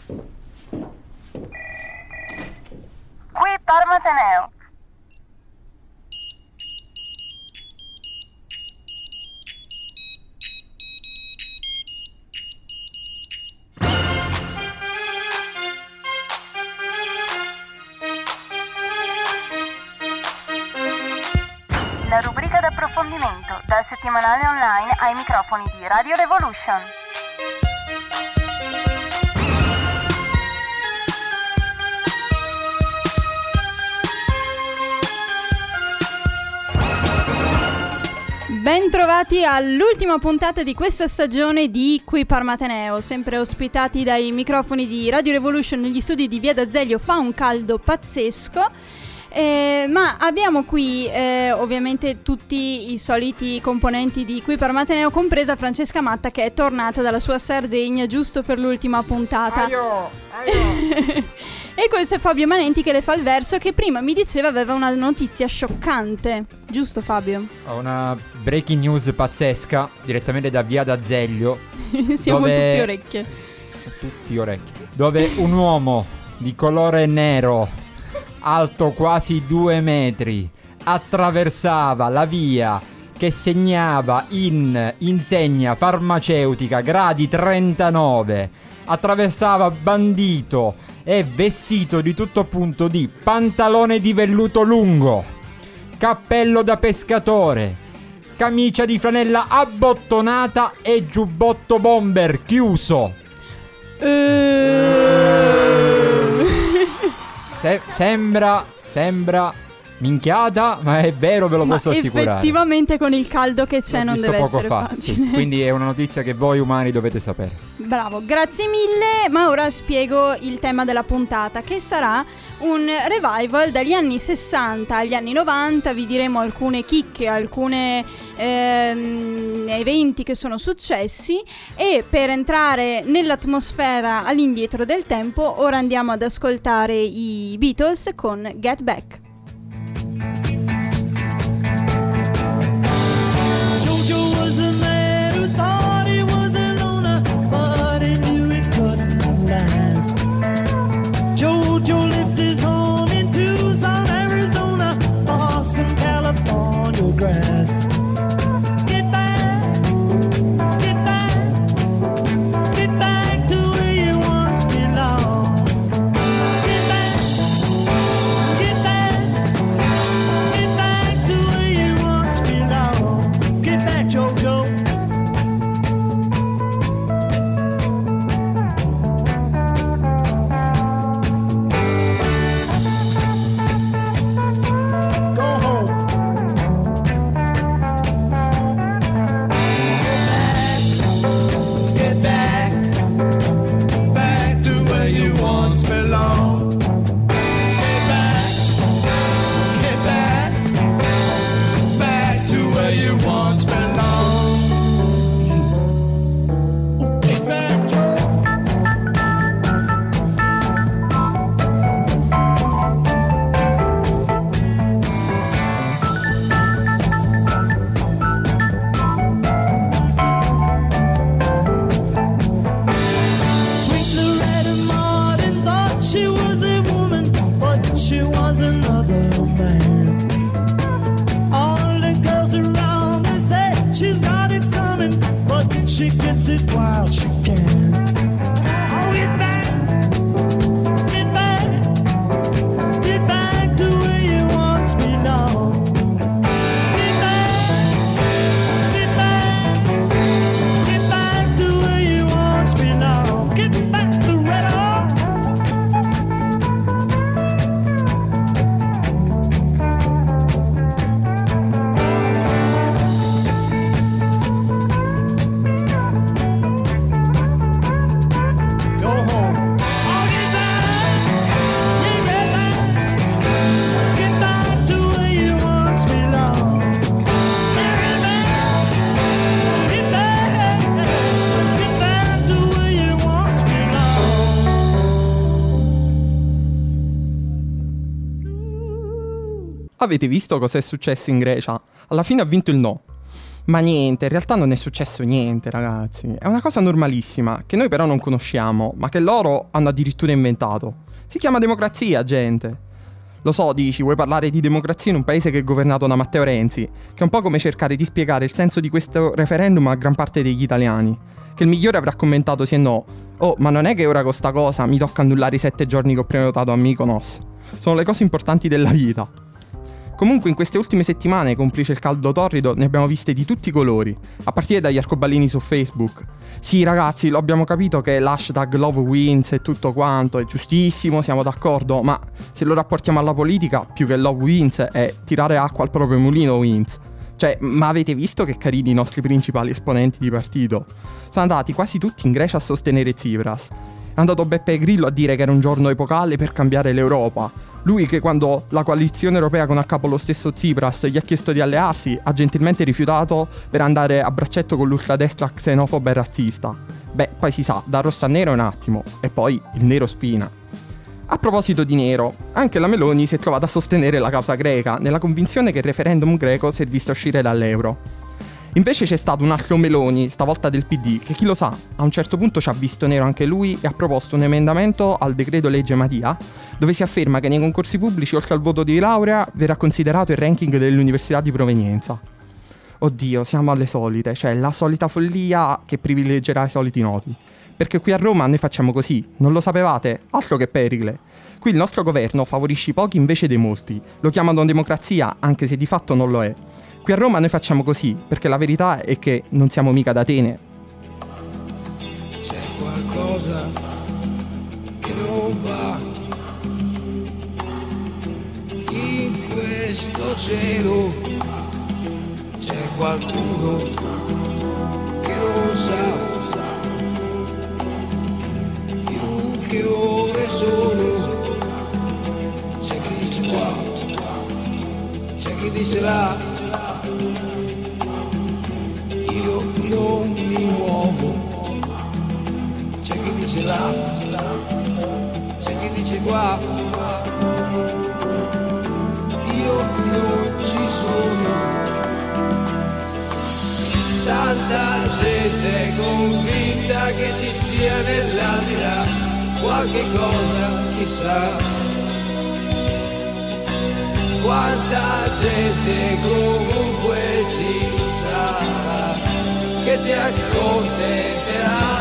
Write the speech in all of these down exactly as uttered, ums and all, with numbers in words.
Qui Parma Ateneo. La rubrica d'approfondimento dal settimanale online ai microfoni di Radio Revolution. Bentrovati all'ultima puntata di questa stagione di Qui Parma Ateneo, sempre ospitati dai microfoni di Radio Revolution negli studi di Via d'Azeglio. Fa un caldo pazzesco. Eh, ma abbiamo qui eh, ovviamente tutti i soliti componenti di Qui Parma Ateneo, compresa Francesca Matta, che è tornata dalla sua Sardegna giusto per l'ultima puntata. Aio, aio. E questo è Fabio Manenti che le fa il verso, che prima mi diceva aveva una notizia scioccante. Giusto, Fabio? Ho una breaking news pazzesca direttamente da Via d'Azeglio. Siamo dove... tutti orecchie. Siamo tutti orecchie. Dove un uomo di colore nero, alto quasi due metri, attraversava la via che segnava in insegna farmaceutica gradi trentanove, attraversava bandito e vestito di tutto punto di pantalone di velluto lungo, cappello da pescatore, camicia di flanella abbottonata e giubbotto bomber chiuso. Se- sembra, sembra minchiata, ma è vero, ve lo Ma posso assicurare. effettivamente con il caldo che c'è L'ho non visto deve poco essere fa, facile. sì, quindi è una notizia che voi umani dovete sapere. Bravo, grazie mille, ma ora spiego il tema della puntata, che sarà un revival dagli anni sessanta agli anni novanta. Vi diremo alcune chicche, alcune ehm, eventi che sono successi, e per entrare nell'atmosfera all'indietro del tempo ora andiamo ad ascoltare i Beatles con Get Back. Avete visto cosa è successo in Grecia? Alla fine ha vinto il no. Ma niente, in realtà non è successo niente, ragazzi. È una cosa normalissima, che noi però non conosciamo, ma che loro hanno addirittura inventato. Si chiama democrazia, gente. Lo so, dici, vuoi parlare di democrazia in un paese che è governato da Matteo Renzi, che è un po' come cercare di spiegare il senso di questo referendum a gran parte degli italiani. Che il migliore avrà commentato sì e no. Oh, ma non è che ora con sta cosa mi tocca annullare i sette giorni che ho prenotato a Mykonos. Sono le cose importanti della vita. Comunque in queste ultime settimane, complice il caldo torrido, ne abbiamo viste di tutti i colori, a partire dagli arcobaleni su Facebook. Sì ragazzi, lo abbiamo capito che l'hashtag Love Wins e tutto quanto è giustissimo, siamo d'accordo, ma se lo rapportiamo alla politica, più che Love Wins è tirare acqua al proprio mulino wins. Cioè, ma avete visto che carini i nostri principali esponenti di partito? Sono andati quasi tutti in Grecia a sostenere Tsipras. È andato Beppe Grillo a dire che era un giorno epocale per cambiare l'Europa. Lui che quando la coalizione europea con a capo lo stesso Tsipras gli ha chiesto di allearsi, ha gentilmente rifiutato per andare a braccetto con l'ultradestra xenofoba e razzista. Beh, poi si sa, da rosso a nero un attimo, e poi il nero spina. A proposito di nero, anche la Meloni si è trovata a sostenere la causa greca, nella convinzione che il referendum greco servisse a uscire dall'euro. Invece c'è stato un altro Meloni, stavolta del P D, che chi lo sa, a un certo punto ci ha visto nero anche lui e ha proposto un emendamento al decreto legge Madia, dove si afferma che nei concorsi pubblici, oltre al voto di laurea, verrà considerato il ranking delle università di provenienza. Oddio, siamo alle solite, cioè la solita follia che privilegerà i soliti noti. Perché qui a Roma noi facciamo così, non lo sapevate? Altro che Pericle. Qui il nostro governo favorisce i pochi invece dei molti, lo chiamano democrazia anche se di fatto non lo è. Qui a Roma noi facciamo così, perché la verità è che non siamo mica d'Atene. C'è qualcosa che non va in questo cielo, c'è qualcuno che non sa più che ore sono, c'è chi dice qua, c'è chi dice là. Io non mi muovo, c'è chi dice là, c'è chi dice qua, io non ci sono. Tanta gente convinta che ci sia nell'aldilà qualche cosa, chissà. Quanta gente comunque ci sarà che si accontenterà.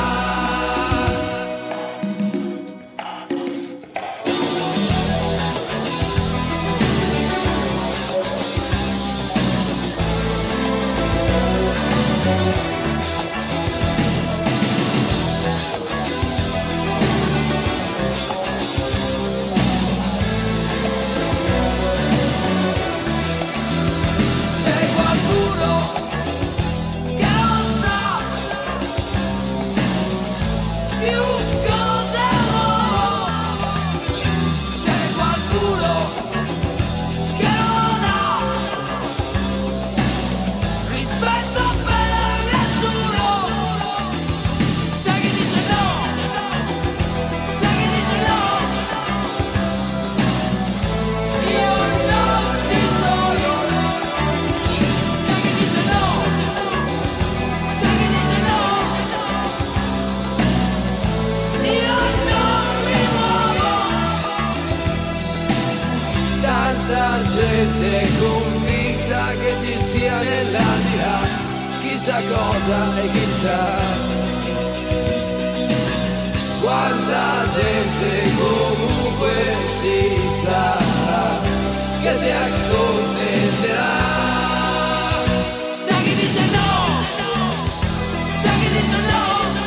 Gente convinta che ci sia nell'aldilà chissà cosa e chissà. Quanta gente comunque ci sarà che si accontenterà. C'è chi dice no, c'è chi dice no,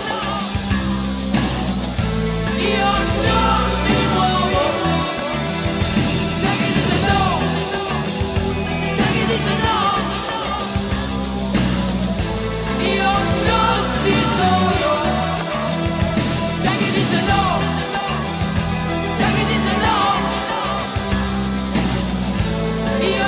io non mi muovo. Io non ci sono. C'è chi dice no, c'è chi dice no, io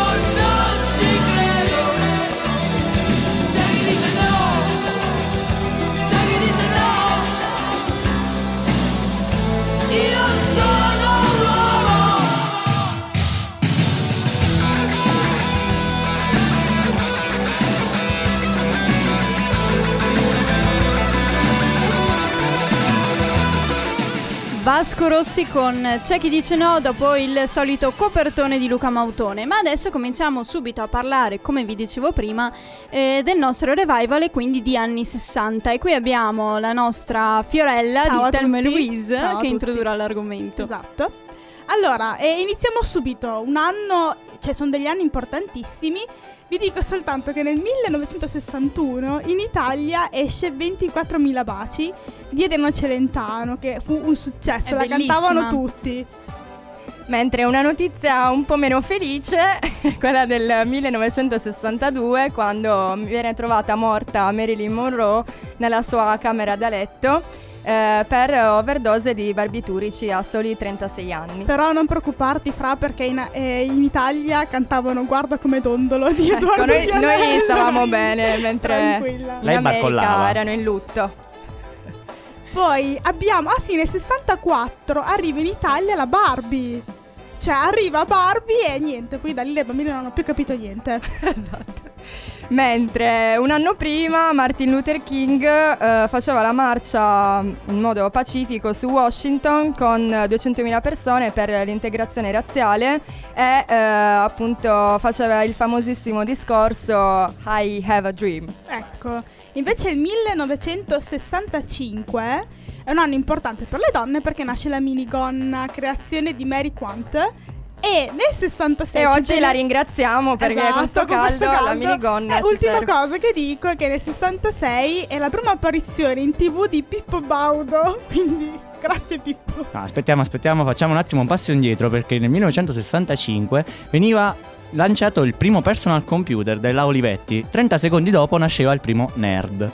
Vasco Rossi con C'è chi dice no, dopo il solito copertone di Luca Mautone. Ma adesso cominciamo subito a parlare, come vi dicevo prima, eh, del nostro revival e quindi di anni sessanta. E qui abbiamo la nostra Fiorella Ciao di a Thelma e tutti. Louise Ciao a che tutti. introdurrà l'argomento. Esatto. Allora, eh, iniziamo subito. Un anno, cioè sono degli anni importantissimi. Vi dico soltanto che nel millenovecentosessantuno in Italia esce ventiquattromila baci di Edeno Celentano, che fu un successo, È la bellissima. cantavano tutti. Mentre una notizia un po' meno felice è quella del millenovecentosessantadue, quando viene trovata morta Marilyn Monroe nella sua camera da letto eh, per overdose di barbiturici a soli trentasei anni. Però non preoccuparti, Fra, perché in, eh, in Italia cantavano Guarda come dondolo di Edoardo Ecco, noi, Vianello. noi stavamo bene, mentre Tranquilla. in Lei America barcollava. erano in lutto. Poi abbiamo, ah sì, nel sessantaquattro arriva in Italia la Barbie. Cioè arriva Barbie e niente, poi da lì le bambine non hanno più capito niente. Esatto. Mentre un anno prima Martin Luther King eh, faceva la marcia in modo pacifico su Washington con duecentomila persone per l'integrazione razziale e eh, appunto faceva il famosissimo discorso I have a dream. Ecco, invece il millenovecentosessantacinque è un anno importante per le donne perché nasce la minigonna, creazione di Mary Quant. E nel sessantasei E ci oggi viene- la ringraziamo perché Esatto, con sto con questo caldo, la caldo. minigonna Eh, ci ultima serve. cosa che dico è che nel sessantasei è la prima apparizione in tv di Pippo Baudo. Quindi grazie Pippo. No, aspettiamo, aspettiamo, facciamo un attimo un passo indietro, perché nel millenovecentosessantacinque veniva lanciato il primo personal computer della Olivetti. trenta secondi dopo nasceva il primo Nerd.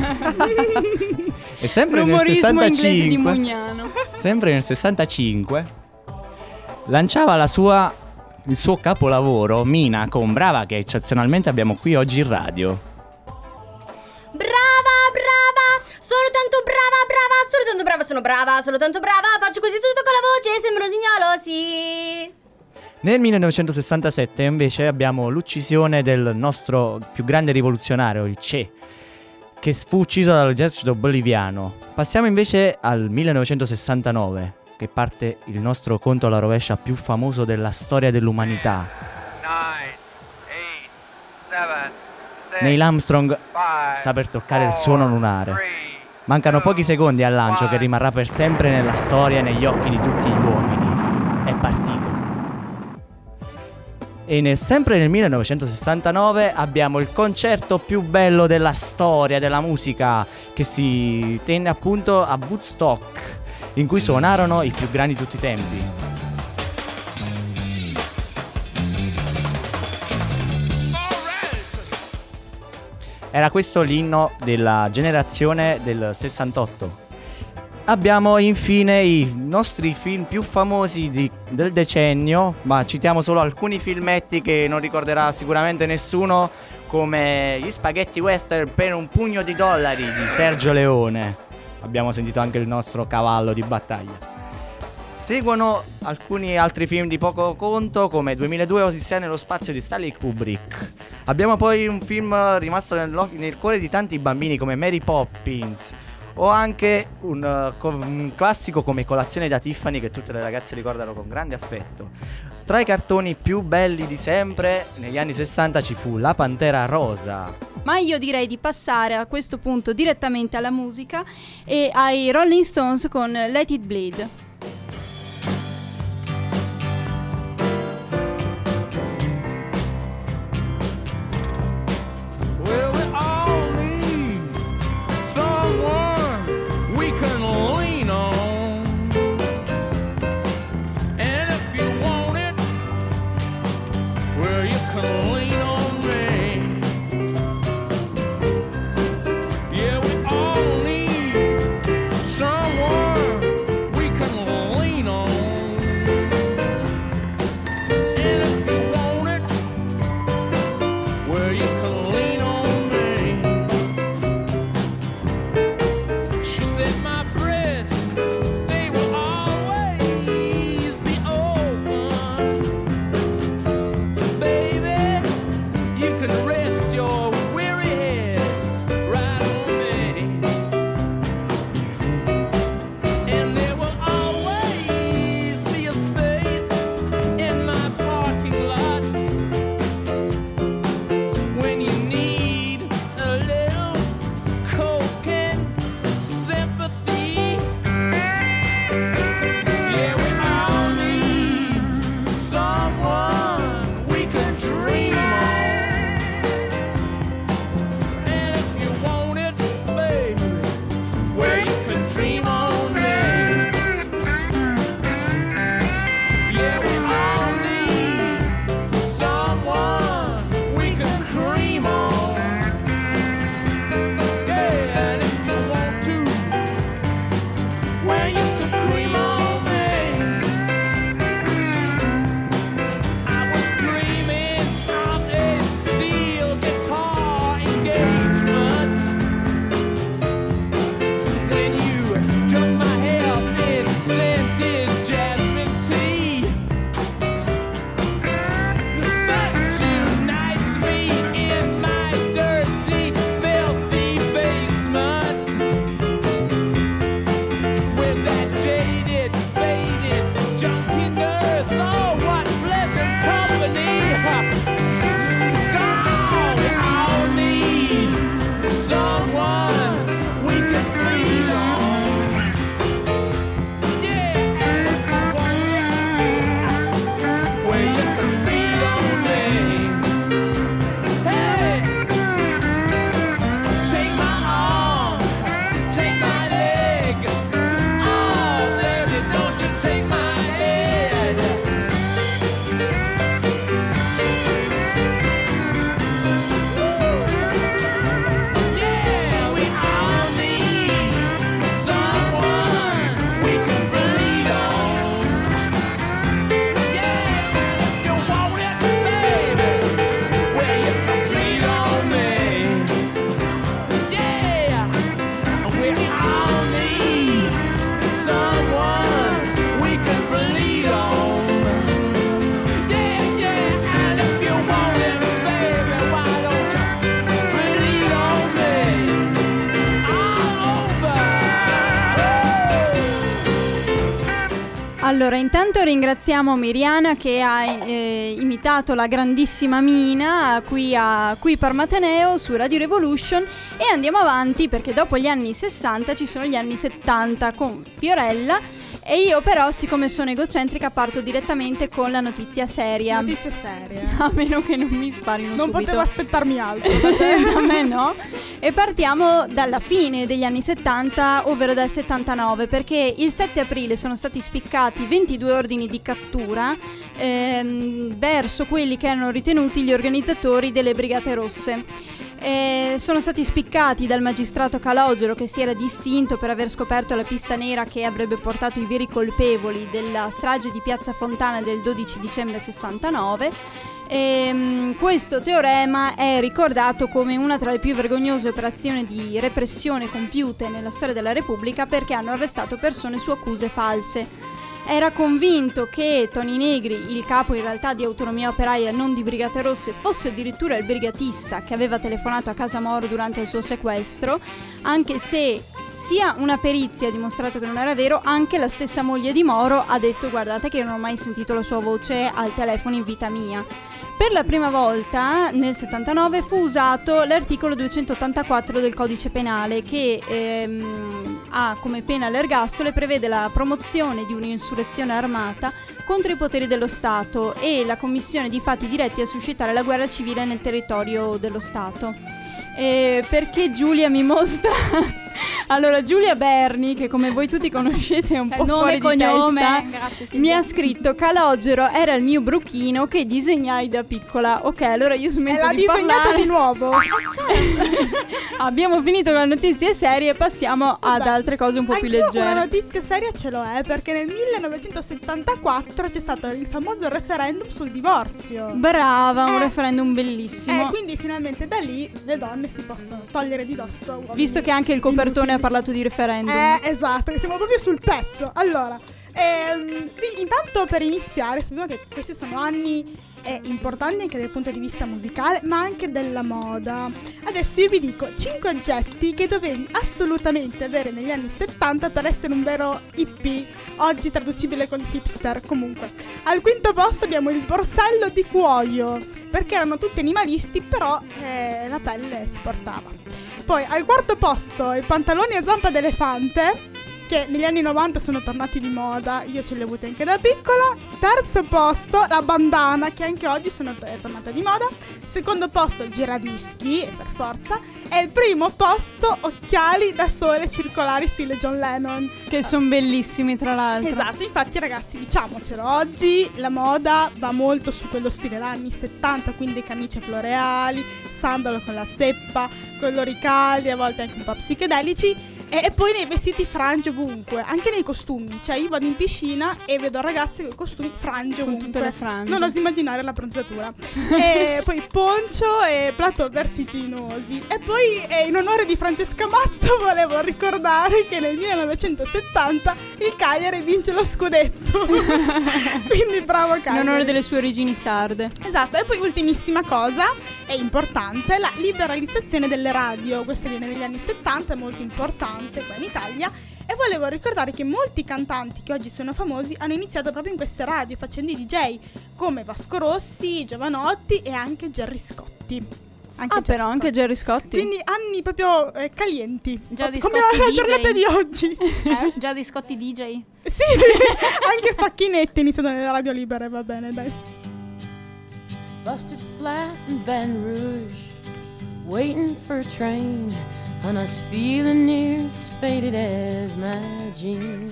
E sempre nel L'umorismo inglese di sessantacinque, Mugnano. sempre nel sessantacinque lanciava la sua, il suo capolavoro Mina con Brava, che eccezionalmente abbiamo qui oggi in radio. Brava, brava, sono tanto brava, brava, sono tanto brava, sono brava, sono tanto brava, faccio così tutto con la voce, sembro un signolo, sì. Nel millenovecentosessantasette invece abbiamo l'uccisione del nostro più grande rivoluzionario, il Che, che fu ucciso dall'esercito boliviano. Passiamo invece al millenovecentosessantanove, che parte il nostro conto alla rovescia più famoso della storia dell'umanità. Neil Armstrong sta per toccare il suono lunare. Mancano pochi secondi al lancio, che rimarrà per sempre nella storia e negli occhi di tutti gli uomini. È partito. E nel, sempre nel millenovecentosessantanove abbiamo il concerto più bello della storia della musica, che si tenne appunto a Woodstock, in cui suonarono i più grandi di tutti i tempi. Era questo l'inno della generazione del sessantotto. Abbiamo infine i nostri film più famosi di- del decennio, ma citiamo solo alcuni filmetti che non ricorderà sicuramente nessuno, come Gli spaghetti western per un pugno di dollari di Sergio Leone. Abbiamo sentito anche il nostro cavallo di battaglia. Seguono alcuni altri film di poco conto, come duemiladue Odissea nello spazio di Stanley Kubrick. Abbiamo poi un film rimasto nel, nel cuore di tanti bambini come Mary Poppins, o anche un, uh, co- un classico come Colazione da Tiffany, che tutte le ragazze ricordano con grande affetto. Tra i cartoni più belli di sempre negli anni sessanta ci fu La Pantera Rosa. Ma io direi di passare a questo punto direttamente alla musica e ai Rolling Stones con Let It Bleed. Well, we all need someone we can lean on. And if you want it, well, you can lean on me. Yeah, we all need someone we can where you could cream on me. I was dreaming of a steel guitar engagement when you drunk my hair in scented jasmine tea. But you knifed me in my dirty, filthy basement with that jaded, faded, junky nurse. Oh, what pleasant company! God, we all need someone we can feed on. Yeah, where you can feed on me. Hey, take my arm, take my leg. Oh, baby, don't you take my head. Yeah, we all need someone we can bleed on. Yeah, if you want it, baby, where you can bleed on me. Yeah, we all need someone we can bleed on. Yeah, yeah, and if you want it, baby, why don't you bleed on me all over? Allora, intanto ringraziamo Miriana che ha eh, imitato la grandissima Mina qui a qui Parmateneo su Radio Revolution, e andiamo avanti perché dopo gli anni sessanta ci sono gli anni settanta con Fiorella, e io però, siccome sono egocentrica, parto direttamente con la notizia seria. Notizie serie. A meno che non mi sparino Non subito. potevo aspettarmi altro. Da me no. E partiamo dalla fine degli anni settanta, ovvero dal settantanove, perché il sette aprile sono stati spiccati ventidue ordini di cattura ehm, verso quelli che erano ritenuti gli organizzatori delle Brigate Rosse. Eh, sono stati spiccati dal magistrato Calogero, che si era distinto per aver scoperto la pista nera che avrebbe portato i veri colpevoli della strage di Piazza Fontana del dodici dicembre sessantanove. E, questo teorema è ricordato come una tra le più vergognose operazioni di repressione compiute nella storia della Repubblica, perché hanno arrestato persone su accuse false. Era convinto che Toni Negri, il capo in realtà di Autonomia Operaia, non di Brigate Rosse, fosse addirittura il brigatista che aveva telefonato a casa Moro durante il suo sequestro, anche se sia una perizia ha dimostrato che non era vero, anche la stessa moglie di Moro ha detto: guardate che non ho mai sentito la sua voce al telefono in vita mia. Per la prima volta nel settantanove fu usato l'articolo duecentottantaquattro del Codice Penale, che ehm, ha come pena l'ergastolo e prevede la promozione di un'insurrezione armata contro i poteri dello Stato e la commissione di fatti diretti a suscitare la guerra civile nel territorio dello Stato. E perché Giulia mi mostra... Allora, Giulia Berni, che come voi tutti conoscete è un Cioè, po' nome, fuori di cognome, testa, grazie, Silvia. mi ha scritto: Calogero era il mio bruchino che disegnai da piccola. Ok, allora io E smetto l'ha di disegnato parlare. di nuovo. Abbiamo finito con le notizie serie e passiamo ad Vabbè, altre cose un po' più anch'io leggere. Una notizia seria ce l'ho, eh, perché nel millenovecentosettantaquattro c'è stato il famoso referendum sul divorzio. Brava, un Eh, referendum bellissimo. Eh, quindi finalmente da lì le donne si possono togliere di dosso uomini Visto che anche il copertone ha inutili. parlato di referendum. Eh, esatto, che siamo proprio sul pezzo. Allora, ehm, vi- intanto per iniziare, sappiamo che questi sono anni eh, importanti anche dal punto di vista musicale, ma anche della moda. Adesso io vi dico cinque oggetti che dovevi assolutamente avere negli anni settanta per essere un vero hippie, oggi traducibile con hipster. Comunque, al quinto posto abbiamo il borsello di cuoio, perché erano tutti animalisti, però eh, la pelle si portava. Poi al quarto posto i pantaloni a zampa d'elefante, che negli anni novanta sono tornati di moda, io ce li ho avuti anche da piccola. Terzo posto la bandana, che anche oggi sono è tornata di moda. Secondo posto giradischi, per forza. E il primo posto occhiali da sole circolari stile John Lennon. Che sono bellissimi, tra l'altro. Esatto, infatti ragazzi, diciamocelo, oggi la moda va molto su quello stile da anni settanta, quindi camicie floreali, sandalo con la zeppa, colori caldi, a volte anche un po' psichedelici. E, e poi nei vestiti frange ovunque, anche nei costumi. Cioè io vado in piscina e vedo ragazzi con i costumi frange Con ovunque. tutte le frange. Non oso immaginare la bronzatura. E poi poncio e plateau vertiginosi. E poi eh, in onore di Francesca Matto volevo ricordare che nel millenovecentosettanta il Cagliari vince lo scudetto. Quindi bravo Cagliari. In onore delle sue origini sarde. Esatto, e poi ultimissima cosa, è importante, la liberalizzazione delle radio. Questo viene negli anni settanta, è molto importante qua in Italia. E volevo ricordare che molti cantanti che oggi sono famosi hanno iniziato proprio in queste radio facendo i D J, come Vasco Rossi, Giovanotti e anche Gerry Scotti. Anche Ah, però anche Gerry Scotti. Quindi anni proprio eh, calienti. Già di come Scotti la D J. giornata di oggi. Eh? Già di Scotti D J. Sì, anche Facchinetti iniziano nelle radio libere, va bene, dai. Busted flat in Baton Rouge, waiting for a train, and I was feeling near as faded as my jeans.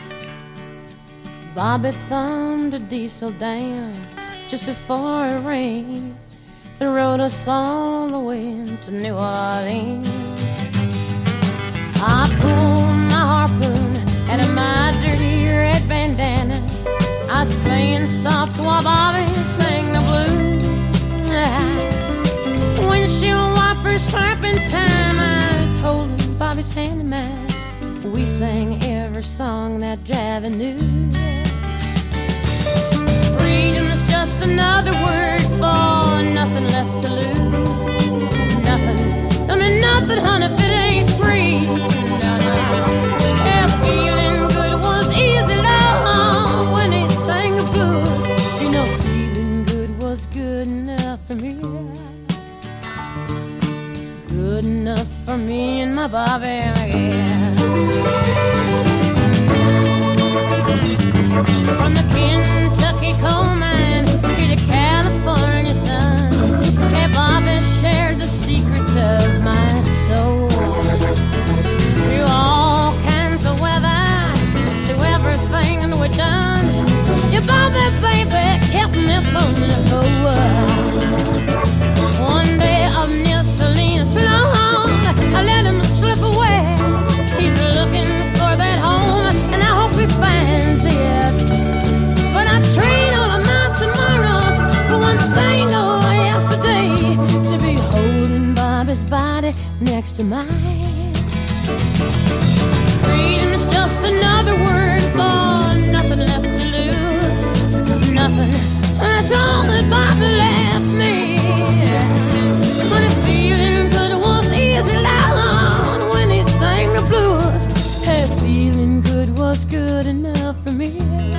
Bobby thumbed a diesel down just before it rained and rode us all the way to New Orleans. I pulled my harpoon out of my dirty red bandana. I was playing soft while Bobby sang the blues. Windshield wipers slapping time, I was holding Bobby's hand in mine. We sang every song that Javi knew. Freedom's just another word for nothing left to lose. Nothing, don't mean nothing, honey, if it ain't free. No, no. Yeah, feeling good was easy, love, when he sang the blues. You know, feeling good was good enough for me. Good enough for me and my Bobby, yeah. From the Kentucky coal mine to the California sun, yeah, Bobby shared the secrets of my soul. Through all kinds of weather, to everything we've done, yeah, Bobby, baby, kept me from the cold. One day up near Salinas, long, I let him slip away. He's looking for that home, and I hope he finds it. But I trade all of my tomorrows for one single yesterday, to be holding Bobby's body next to mine. Freedom's just another word for nothing left to lose. Nothing, that's all that Bobby left me. But if feeling good was easy, loud when he sang the blues, hey, feeling good was good enough for me.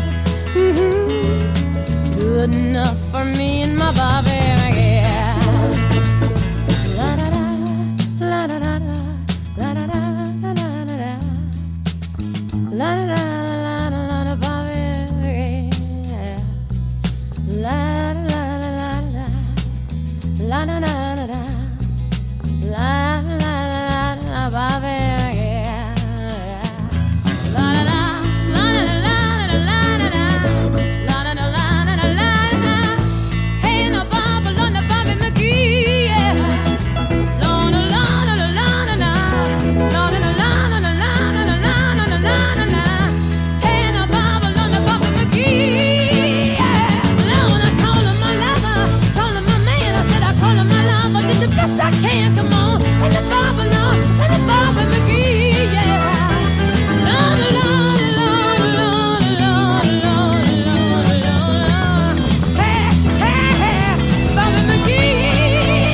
Mm-hmm. Good enough for me and my Bobby, yeah. La da da, la da da da, la da da da da da, la da da la da da Bobby, yeah. La da da la da, la da da da, la da da da Bobby, yeah. La da da, la da da la da la da da, la da da la da da la da. Hey, no Bobby, no no Bobby McGee, yeah. La da la da la da da, la da da la da la da da la da la da. Hey, no Bobby, no no Bobby McGee, yeah. Now when I call him my lover, call him my man, I said I call him my lover, did the best I can, come on. And the Bobby, no, and the Bobby McGee, yeah. La da la da la da la da la. Hey, hey, hey, Bobby McGee,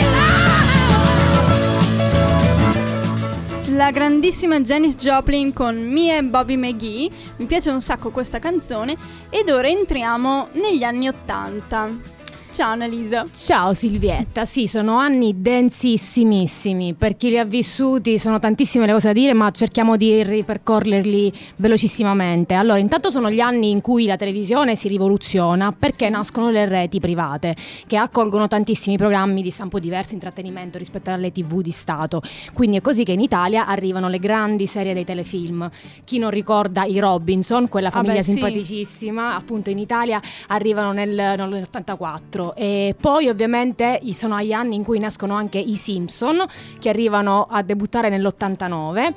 La grandissima Janis Joplin con Me and Bobby McGee. Mi piace un sacco questa canzone. Ed ora entriamo negli anni ottanta. Ciao Annalisa. Ciao Silvietta, sì, sono anni densissimissimi, per chi li ha vissuti sono tantissime le cose da dire, ma cerchiamo di ripercorrerli velocissimamente. Allora, intanto sono gli anni in cui la televisione si rivoluziona perché nascono le reti private che accolgono tantissimi programmi di stampo diverso, intrattenimento rispetto alle tivù di Stato, quindi è così che in Italia arrivano le grandi serie dei telefilm. Chi non ricorda i Robinson, quella famiglia ah beh, simpaticissima, sì. Appunto in Italia arrivano nel, nell'ottantaquattro. Esatto, e poi ovviamente i- sono agli anni in cui nascono anche i Simpson, che arrivano a debuttare nell'ottantanove,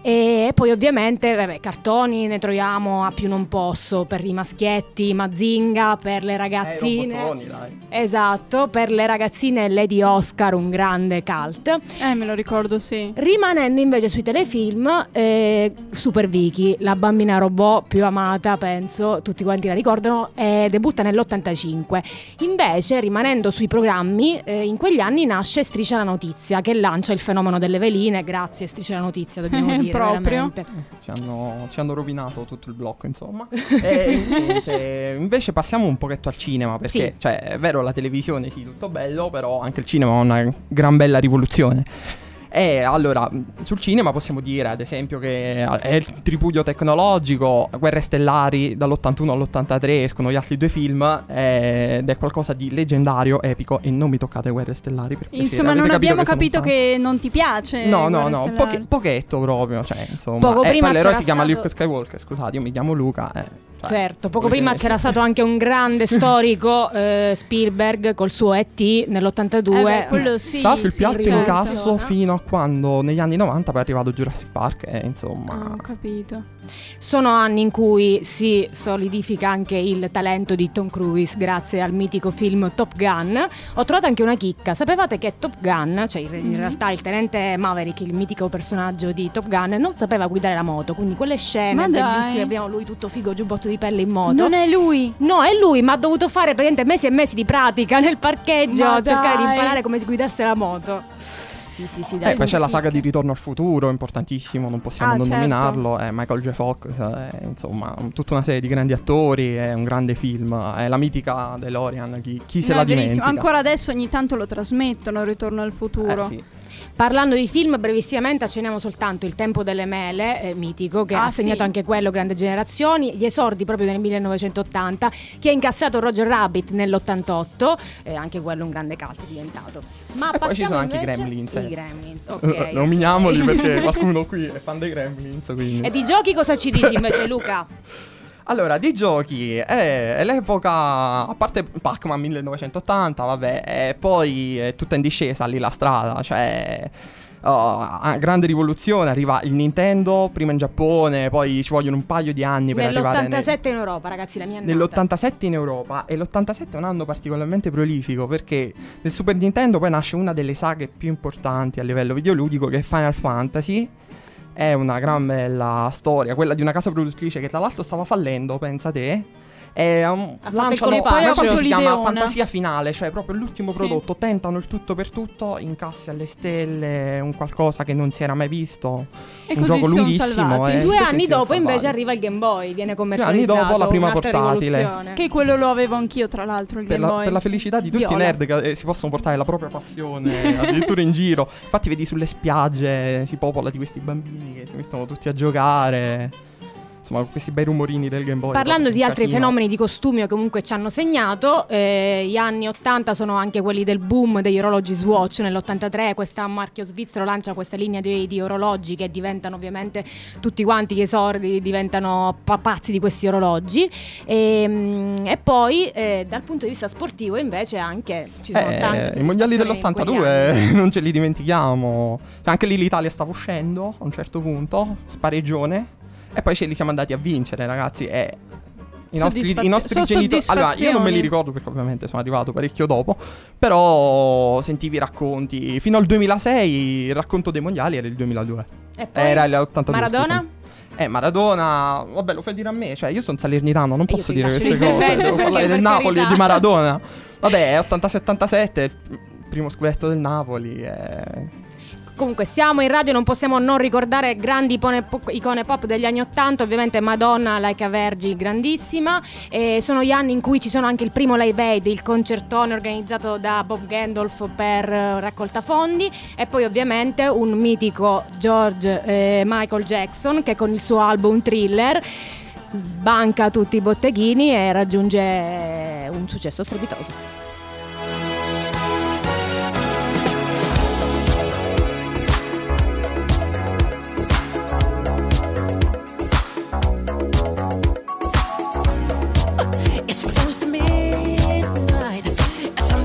e poi ovviamente vabbè, cartoni ne troviamo a più non posso, per i maschietti Mazinga, per le ragazzine. Eh, robottoni, dai. Esatto, per le ragazzine Lady Oscar, un grande cult. Eh, me lo ricordo, sì. Rimanendo invece sui telefilm, eh, Super Vicky, la bambina robot più amata, penso, tutti quanti la ricordano, eh, debutta nell'ottantacinque. Invece, rimanendo sui programmi, eh, in quegli anni nasce Striscia la Notizia, che lancia il fenomeno delle veline. Grazie Striscia la Notizia, dobbiamo dire. Proprio. veramente. Ci hanno, ci hanno rovinato tutto il blocco, insomma. E niente, invece passiamo un pochetto al cinema, perché, Sì. cioè, è vero, la televisione sì, tutto bello, però anche il cinema è una gran bella rivoluzione. E allora, sul cinema possiamo dire, ad esempio, che è il tripudio tecnologico, Guerre Stellari, dall'ottantuno all'ottantatré escono gli altri due film, eh, ed è qualcosa di leggendario, epico, e non mi toccate Guerre Stellari, per piacere. Insomma, Avete non abbiamo sono capito un fan? che non ti piace. No, no, Guerre no, Stellari. poche- pochetto proprio, cioè, insomma. Poco eh, prima poi l'eroe c'era si chiama stato- Luke Skywalker, scusate, io mi chiamo Luca, eh. Cioè, Certo, poco eh, prima eh, c'era stato anche un grande storico, eh, Spielberg, col suo E T nell'ottantadue. Eh beh, quello sì, Tra l'altro il sì, piatto in certo. incasso fino a quando negli anni novanta poi è arrivato Jurassic Park e Ah, insomma ho capito. Sono anni in cui si solidifica anche il talento di Tom Cruise grazie al mitico film Top Gun. Ho trovato anche una chicca. Sapevate che Top Gun, cioè in Mm-hmm. in realtà il tenente Maverick, il mitico personaggio di Top Gun, non sapeva guidare la moto, quindi quelle scene Ma dai. bellissime, abbiamo lui tutto figo, giubbotto di pelle in moto. Non è lui. No, è lui, ma ha dovuto fare praticamente mesi e mesi di pratica nel parcheggio, Ma a cercare di dai. imparare come si guidasse la moto. Sì, sì, sì, dai. eh, poi c'è la saga di Ritorno al futuro, importantissimo, non possiamo Ah, non certo. nominarlo, è Michael J. Fox, è, insomma tutta una serie di grandi attori, è un grande film, è la mitica DeLorean, chi, chi se No, la è verissimo. dimentica. Ancora adesso ogni tanto lo trasmettono, Ritorno al futuro. Eh, sì. Parlando di film, brevissimamente accenniamo soltanto Il tempo delle mele, eh, mitico, che Ah, ha segnato sì. anche quello grande generazioni, gli esordi proprio nel millenovecentottanta, che ha incassato Roger Rabbit nell'ottantotto, e anche quello un grande cult è diventato. Ma E poi ci passiamo sono anche i invece- Gremlins, eh. I Gremlins, ok. Nominiamoli perché qualcuno qui è fan dei Gremlins, quindi. E di giochi cosa ci dici invece, Luca? Allora, di giochi, eh, è l'epoca, a parte Pac-Man millenovecentottanta, vabbè, e poi è tutta in discesa lì la strada, cioè, oh, a grande rivoluzione, arriva il Nintendo, prima in Giappone, poi ci vogliono un paio di anni per arrivare nel- Nell'ottantasette in Europa, ragazzi, la mia è nata. nell'ottantasette in Europa, e l'ottantasette è un anno particolarmente prolifico perché nel Super Nintendo poi nasce una delle saghe più importanti a livello videoludico, che è Final Fantasy. È una gran bella storia, quella di una casa produttrice che tra l'altro stava fallendo, pensa te. E um, fatto il lanciano, colpo ma Poi ha infatti fatto si chiama l'ideona. fantasia finale, cioè proprio l'ultimo Sì. prodotto. Tentano il tutto per tutto, incassi alle stelle, un qualcosa che non si era mai visto. E un così gioco si sono lunghissimo. salvati. e Due così anni si sono dopo invece salvati. arriva il Game Boy, viene anni commercializzato. dopo la prima un'altra portatile. rivoluzione. Che quello lo avevo anch'io, tra l'altro, il Per Game la, Boy. per la felicità di tutti Viola. i nerd che eh, si possono portare la propria passione addirittura in giro. Infatti vedi sulle spiagge si popola di questi bambini che si mettono tutti a giocare. Insomma, con questi bei rumorini del Game Boy. Parlando proprio di un altri casino. fenomeni di costumi che comunque ci hanno segnato, eh, gli anni ottanta sono anche quelli del boom degli orologi Swatch. Nell'ottantatré questo marchio svizzero lancia questa linea di, di orologi che diventano ovviamente tutti quanti gli esordi, diventano pa- pazzi di questi orologi. E, mm, e poi eh, dal punto di vista sportivo invece anche ci sono Eh, tante i mondiali soddisfazioni in quegli dell'ottantadue anni. non ce li dimentichiamo. Anche lì l'Italia stava uscendo a un certo punto, spareggione. E poi ce li siamo andati a vincere, ragazzi. E i nostri, Soddisfaz- i nostri sono genitori. Allora, io non me li soddisfazioni. ricordo perché ovviamente sono arrivato parecchio dopo. Però sentivi i racconti. Fino al duemilasei il racconto dei mondiali era il duemiladue. E poi Era l'ottantadue. Maradona? scusami. Eh, Maradona, vabbè, lo fai dire a me. Cioè, io sono salernitano, non E io posso ti dire lascio queste cose. l'intervento Devo perché, parlare del per Napoli e carità. di Maradona. Vabbè, è ottantasei ottantasette, il primo scudetto del Napoli. eh. Comunque siamo in radio, non possiamo non ricordare grandi icone pop, icone pop degli anni ottanta, ovviamente Madonna, Like a Virgin, grandissima. E sono gli anni in cui ci sono anche il primo Live Aid, il concertone organizzato da Bob Geldof per eh, raccolta fondi, e poi ovviamente un mitico George eh, Michael Jackson che con il suo album Thriller sbanca tutti i botteghini e raggiunge eh, un successo strepitoso. It's close to midnight as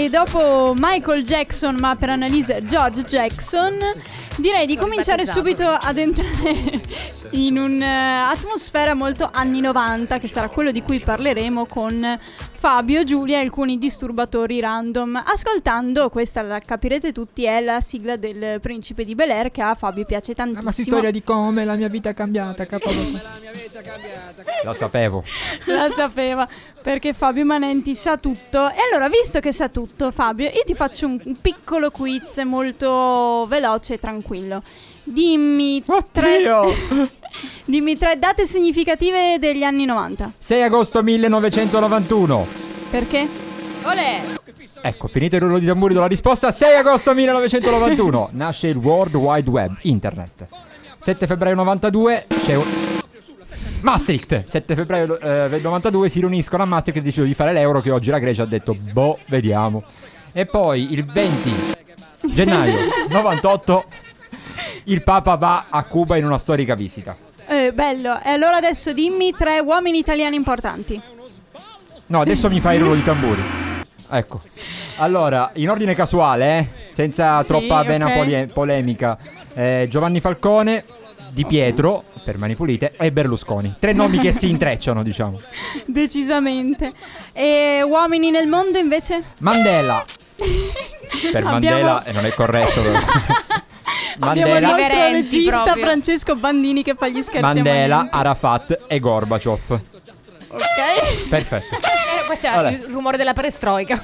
E dopo Michael Jackson, ma per Annalisa George Jackson, direi di cominciare subito ad entrare in un'atmosfera molto anni novanta, che sarà quello di cui parleremo con Fabio, Giulia e alcuni disturbatori random. Ascoltando, questa la capirete tutti, è la sigla del Principe di Bel-Air, che a Fabio piace tantissimo. Ma si storia di come la mia vita è cambiata, capolavoro. La sapevo. La sapeva, perché Fabio Manenti sa tutto. E allora, visto che sa tutto, Fabio, io ti faccio un piccolo quiz molto veloce e tranquillo. Dimmi tre Dimmi tre date significative degli anni novanta. sei agosto millenovecentonovantuno. Perché? Olè! Ecco, finito il rullo di tamburi della risposta. sei agosto millenovecentonovantuno nasce il World Wide Web, internet. sette febbraio novantadue c'è un... Maastricht. sette febbraio eh, novantadue si riuniscono a Maastricht e decidono di fare l'euro, che oggi la Grecia ha detto boh, vediamo. E poi il venti gennaio novantotto il Papa va a Cuba in una storica visita. Eh, bello. E allora adesso dimmi tre uomini italiani importanti. No, adesso mi fai il rullo di tamburi. Ecco. Allora, in ordine casuale, eh, senza Sì, troppa vena ok. pole- polemica, eh, Giovanni Falcone, Di Pietro, per Mani Pulite, e Berlusconi. Tre nomi che si intrecciano, diciamo. Decisamente. E uomini nel mondo invece? Mandela. Per Abbiamo- Mandela, e non è corretto. però. Abbiamo il Mandela, nostro Riverenti regista proprio. Francesco Bandini che fa gli scherzi a Mandela, Manenti. Arafat e Gorbaciov. Ok. Perfetto. Eh, questo è Vabbè. il rumore della perestroica.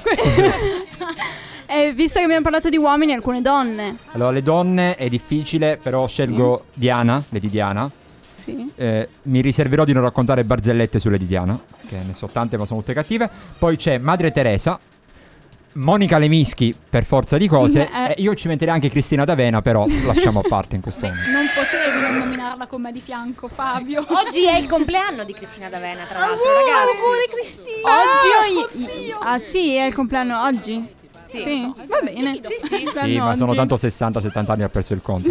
E visto che abbiamo parlato di uomini, alcune donne. Allora, le donne è difficile, però scelgo Diana, Lady Diana. Sì. Eh, mi riserverò di non raccontare barzellette su Lady Diana, che ne so tante ma sono tutte cattive. Poi c'è Madre Teresa, Monica Lewinsky per forza di cose. Eh. E io ci metterei anche Cristina D'Avena, però lasciamo a parte in questo momento. Non potevi non nominarla con me di fianco, Fabio. Oggi è il compleanno di Cristina D'Avena, tra l'altro, Auguri, ragazzi. Cristina. Oggi o i- i- Ah sì, è il compleanno oggi? Sì. Va bene. Sì, sì. Sì, ma sono oggi. tanto sessanta settanta anni, ho perso il conto.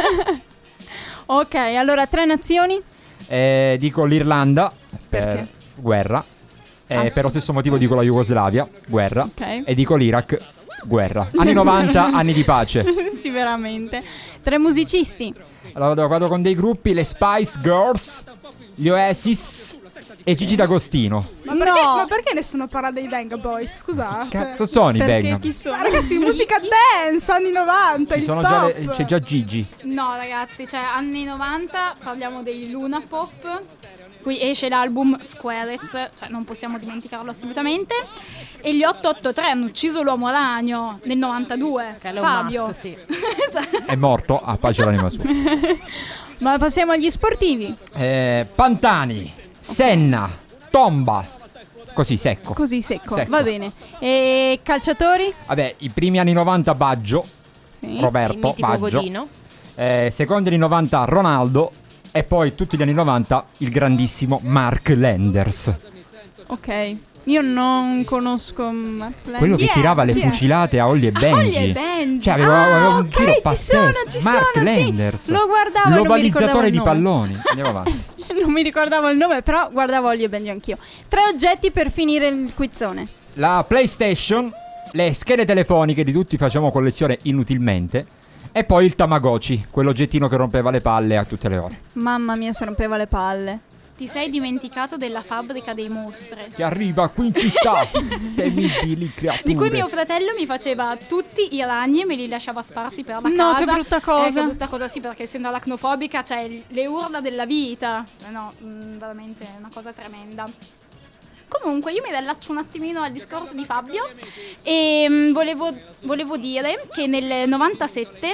Ok, allora tre nazioni. Eh, dico l'Irlanda per Perché? guerra. Eh, Ah, per sì. lo stesso motivo dico la Jugoslavia, guerra. Ok. E dico l'Iraq, guerra. Anni novanta, anni di pace. Sì, veramente. Tre musicisti. Allora vado con dei gruppi: le Spice Girls, gli Oasis e Gigi D'Agostino. Ma perché, No. ma perché nessuno parla dei Venga Boys? Scusate. Cazzo sono i Perché Venga? chi sono? Ma ragazzi, musica dance, anni novanta, Ci il sono già top. le- c'è già Gigi. No, ragazzi, cioè anni novanta parliamo dei Luna Pop. Qui esce l'album Squarez, cioè non possiamo dimenticarlo assolutamente. E gli otto otto tre hanno ucciso l'uomo ragno nel novantadue. Che è un Fabio. must, sì. Cioè, È morto, a pace l'anima sua. Ma passiamo agli sportivi. Eh, Pantani, Senna, Tomba. Così secco. Così secco. Secco. Va bene. E calciatori? Vabbè, i primi anni novanta Baggio, Sì. Roberto Il mitico Baggio. Godino. Eh, secondi anni novanta Ronaldo. E poi tutti gli anni novanta il grandissimo Mark Landers. Ok. Io non conosco Mark Landers. Quello che Chi è? tirava le Chi è? fucilate a Holly e Benji. Holly e Benji. Cioè, aveva, aveva Ah, un ok, tiro ci pazzesco. sono, ci Mark sono, sì. Landers. Lo guardavo e non mi ricordavo L'ovalizzatore il di nome. palloni. Andiamo avanti. Non mi ricordavo il nome, però guardavo Holly e Benji anch'io. Tre oggetti per finire il quizzone. La PlayStation, le schede telefoniche di tutti facciamo collezione inutilmente. E poi il Tamagotchi, quell'oggettino che rompeva le palle a tutte le ore. Mamma mia, si rompeva le palle. ti sei dimenticato della fabbrica dei mostri. Che arriva qui in città. Temibili creature. Di cui mio fratello mi faceva tutti i ragni e me li lasciava sparsi per la No, casa. che brutta cosa. Eh, che brutta cosa, sì, perché essendo aracnofobica, cioè l- le urla della vita. Eh, No, mm, veramente una cosa tremenda. Comunque io mi riallaccio un attimino al discorso di Fabio e mm, volevo, volevo dire che nel novantasette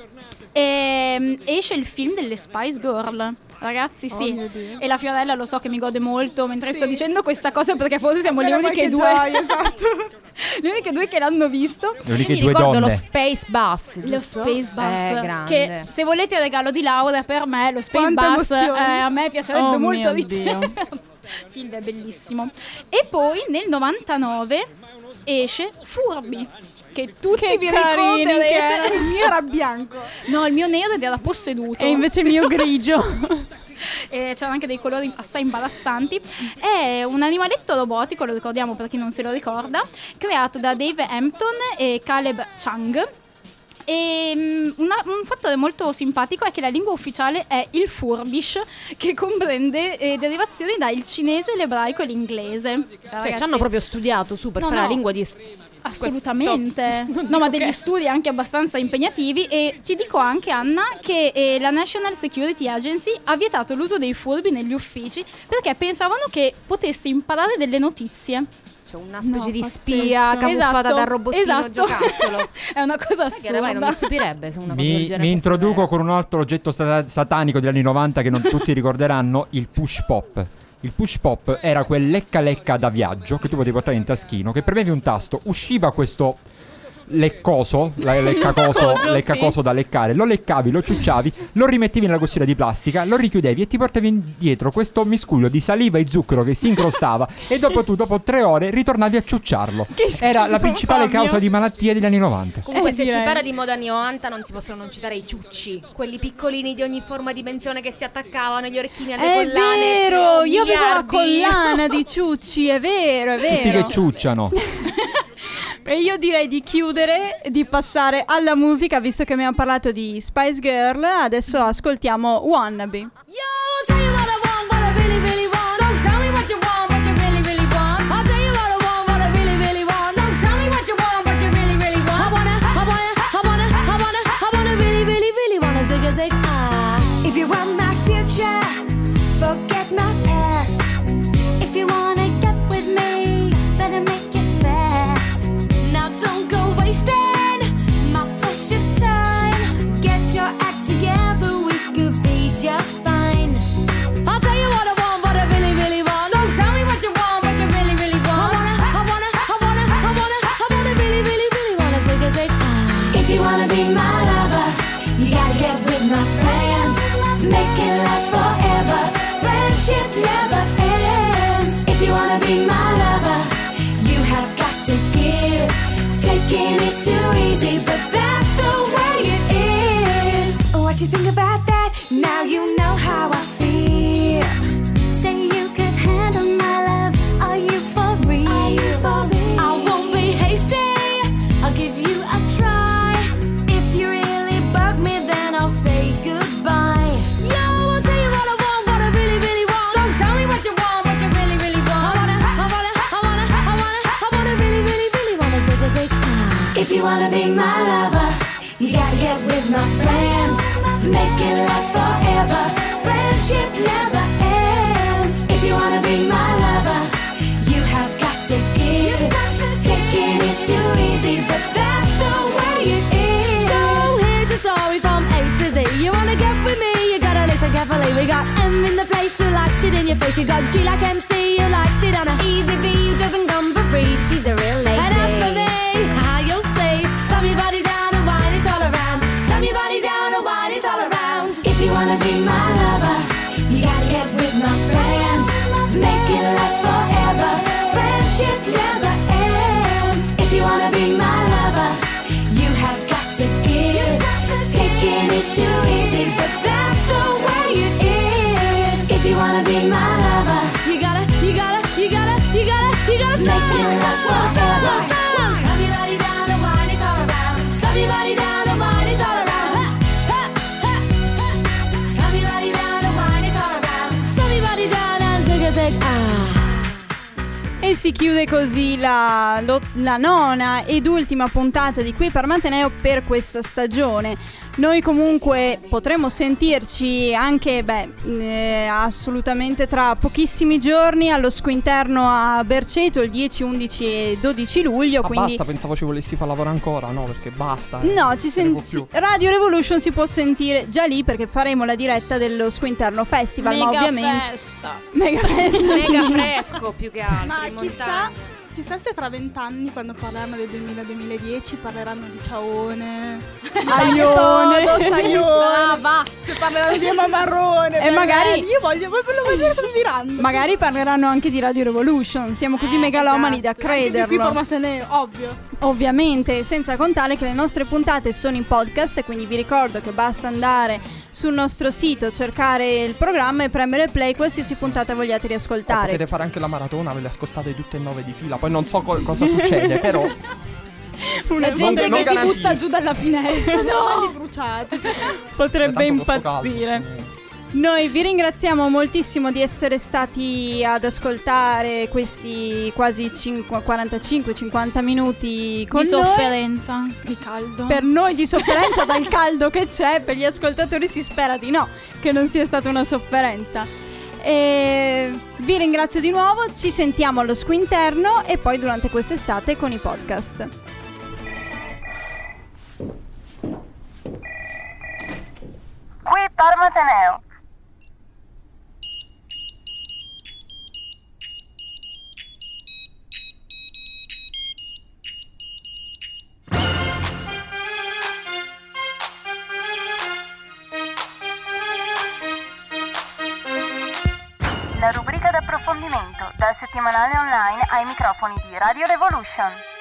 ehm, esce il film delle Spice Girl. Ragazzi, Oh sì. mio Dio. E la Fiorella lo so che mi gode molto mentre sto dicendo questa cosa, perché forse siamo le Era uniche qualche due. gioia, esatto. Le uniche due che l'hanno visto. Le uniche Mi due ricordo donne. lo Space Bus. Lo giusto? Space Bus, Eh, grande. che se volete regalo di laurea per me, lo Space Quante Bus eh, emozioni. a me piacerebbe Oh molto mio ricevere. Dio. Silvia è bellissimo. E poi nel novantanove esce Furby, che tutti Che vi carini che ricorderete. Il mio era bianco. No, il mio nero ed era posseduto. E invece il mio grigio. e c'erano anche dei colori assai imbarazzanti. È un animaletto robotico, lo ricordiamo per chi non se lo ricorda, creato da Dave Hampton e Caleb Chang. E una, un fattore molto simpatico è che la lingua ufficiale è il Furbish, che comprende eh, derivazioni dal cinese, l'ebraico e l'inglese. Cioè, ragazzi, ci hanno proprio studiato su per no, fare no, la lingua di... Assolutamente. Questo... No, ma okay. degli studi anche abbastanza impegnativi. E ti dico anche, Anna, che eh, la National Security Agency ha vietato l'uso dei furbi negli uffici perché pensavano che potessi imparare delle notizie. C'è una specie No, di pazzesco. spia camuffata Esatto, dal robottino esatto. giocattolo. È una cosa assurda. Ormai non mi stupirebbe se una cosa Mi, del genere mi fosse introduco vera. con un altro oggetto sata- satanico degli anni novanta che non tutti ricorderanno, il push pop. Il push pop era quel lecca lecca da viaggio che tu potevi portare in taschino, che premevi un tasto, usciva questo leccoso, la- leccacoso, Leccacoso, leccacoso sì. da leccare, lo leccavi, lo ciucciavi, lo rimettevi nella costiera di plastica, lo richiudevi e ti portavi indietro questo miscuglio di saliva e zucchero che si incrostava e dopo tu, dopo tre ore, ritornavi a ciucciarlo. Era la principale Fabio. causa di malattie degli anni novanta. Comunque Eh, se direi. si parla di moda anni novanta non si possono non citare i ciucci, quelli piccolini di ogni forma e dimensione che si attaccavano agli orecchini, alle È collane. vero, io avevo la miliardi. collana di ciucci, è vero, è Tutti vero. che ciucciano. E io direi di chiudere, di passare alla musica, visto che abbiamo parlato di Spice Girl. Adesso ascoltiamo Wannabe. Yo, I'll tell you what I want, what I really, really want. So tell me what you want, what you really, really want. I'll tell you what I want, what I really, really want. So tell me what you want, what you really, really want. I wanna, I wanna, I wanna, I wanna, I wanna really, really, really wanna zig a zig ah. If you want my future, forget my past. If you wanna get with me, better make it fast. Now don't go wasting my precious time. Get your act together, we could be just fine. I'll tell you what I want, what I really, really want. So tell me what you want, what you really, really want. I wanna, I wanna, I wanna, I wanna, I wanna really, really, really wanna zig a zig ah. If you wanna be my lover, you gotta get with my friends. Make it last forever. Friendship never ends. If you wanna be my lover, you have got to give. Taking is too easy, but that's the way it is. What you think about that? Now you know how I feel. Say you could handle my love. Are you for real? Are you for real? I won't be hasty. I'll give you a try. If you really bug me, then I'll say goodbye. Yo, I'll tell you what I want, what I really, really want. So tell me what you want, what you really, really want. I wanna, I wanna, I wanna, I wanna, I wanna really, really, really wanna zig a zig ah. If you wanna be my lover, you gotta get with my friends. Make it last forever. Friendship never ends. If you wanna be my lover, you have got to give. Taking is too easy, but that's the way it is. So here's a story from A to Z. You wanna get with me, you gotta listen carefully. We got M in the place who likes it in your face. You got G like M C who likes it on a easy V who doesn't come for free. She's a real lady. And as for me, how you'll say, slam your body down and wine it all around. Slam your body down and wine it all around. If you wanna be my lover, you gotta get with my friends. Make it last forever. Friendship never ends. If you wanna be my lover, you have got to give. Taking is too easy, but that's the way it is. If you wanna be my lover, you gotta, you gotta, you gotta, you gotta, you gotta make it last forever. Slam your body down and wine it all around. Slam your body down and wine it all around. Ha, ha, ha. Slam your body down and wine it all around. Slam your body down and zig a zig ah. E si chiude così la, lo- la nona ed ultima puntata di Qui per Manteneo per questa stagione. Noi comunque potremo sentirci anche, beh, eh, assolutamente tra pochissimi giorni allo Squinterno a Berceto il dieci, undici e dodici luglio. Ma quindi basta, pensavo ci volessi far lavorare ancora, no, perché basta. eh. No, ci Non ne può senti- più. Radio Revolution si può sentire già lì perché faremo la diretta dello Squinterno Festival, ma Mega ovviamente festa. Mega festa, Mega sì. fresco più che altro. Ma in chissà, montagna. chissà se fra vent'anni, quando parleranno del duemila-duemiladieci, parleranno di Ciaone, Aione. Todo, Saione. Ah, va. Se parleranno di Emma Marrone. E magari- Io voglio, voglio vedere cosa diranno. Magari parleranno anche di Radio Revolution. Siamo così Eh, megalomani da esatto. Anche di qui crederlo. Formateneo, ovvio. Ovviamente, senza contare che le nostre puntate sono in podcast, e quindi vi ricordo che basta andare sul nostro sito, cercare il programma e premere play qualsiasi puntata vogliate O riascoltare. potete fare anche la maratona, ve le ascoltate tutte e nove di fila. Poi non so co- cosa succede, però. La gente non che si garantisco. butta giù dalla finestra. No, No. bruciati. Potrebbe Tanto con sto caldo. impazzire. Noi vi ringraziamo moltissimo di essere stati ad ascoltare questi quasi cinque- quarantacinque cinquanta minuti con Di noi. sofferenza, di caldo. Per noi di sofferenza dal caldo che c'è, per gli ascoltatori si spera di no, che non sia stata una sofferenza. E vi ringrazio di nuovo, ci sentiamo allo squinterno e poi durante quest'estate con i podcast. Qui Parma Ateneo. La rubrica d'approfondimento dal settimanale online ai microfoni di Radio Revolution.